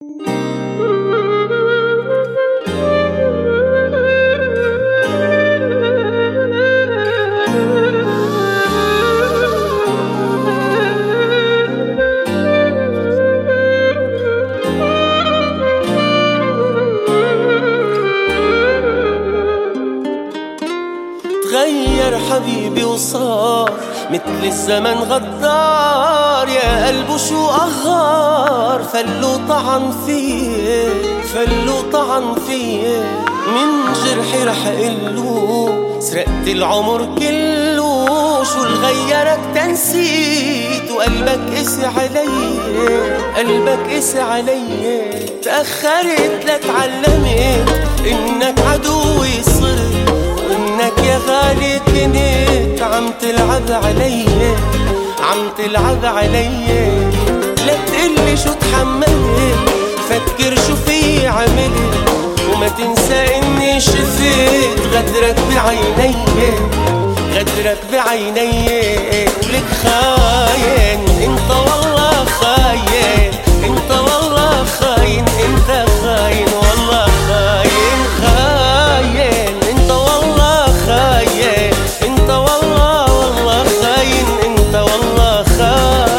تغير حبيبي وصار مثل الزمن غدار، يا قلبه شو قهار، فلو طعن فيه فلو طعن فيه. من جرحي رح قله سرقت العمر كله، شو الغيرك تنسيت وقلبك قسي علي، قلبك قسي علي. تأخرت لتعلمت انك عدوي صرت، وانك يا غالي كنت عم تلعب علي، عم تلعب علي. لا تقلي شو تحملت، فكر شو في عملت، وما تنسى اني شفت غدرك بعيني، غدرك بعيني. ولك خاين انت والله خاين، انت والله خاين، انت خاين والله خاين، خاين انت والله خاين، انت والله والله خاين، انت والله خاين.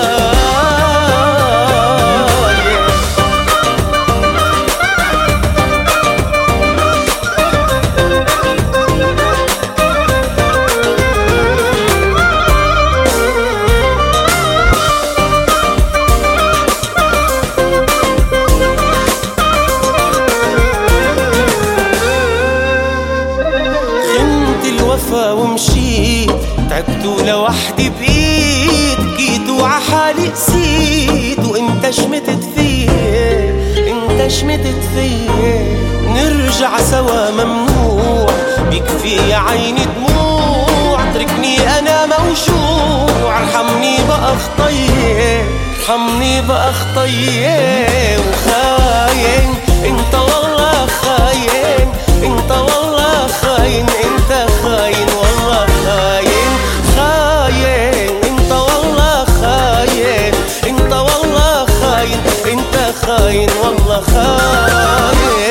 ومشيت تعبت لوحدي بإيد، بكيت وعحالي قسيت، وانت شمتت فيه، انت شمتت فيه. نرجع سوا ممنوع، بيكفي يا عيني دموع، اتركني انا موجوع، ارحمني بقى خطيه، ارحمني بقى خطيه. وخاين انت والله خاين، انت والله خاين، انت خاين والله خاين، خاين انت والله خاين، انت والله خاين، انت خاين والله خاين.